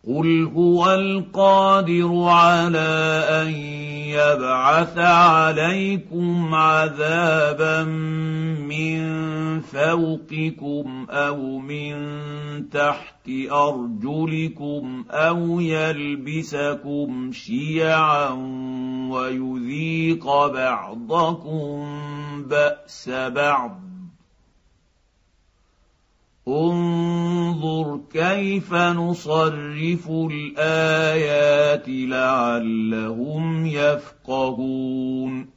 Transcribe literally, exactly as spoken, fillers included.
قل هو القادر على أن يبعث عليكم عذابا من فوقكم أو من تحت أرجلكم أو يلبسكم شيعا ويذيق بعضكم بأس بعض انظر كيف نصرف الآيات لعلهم يفقهون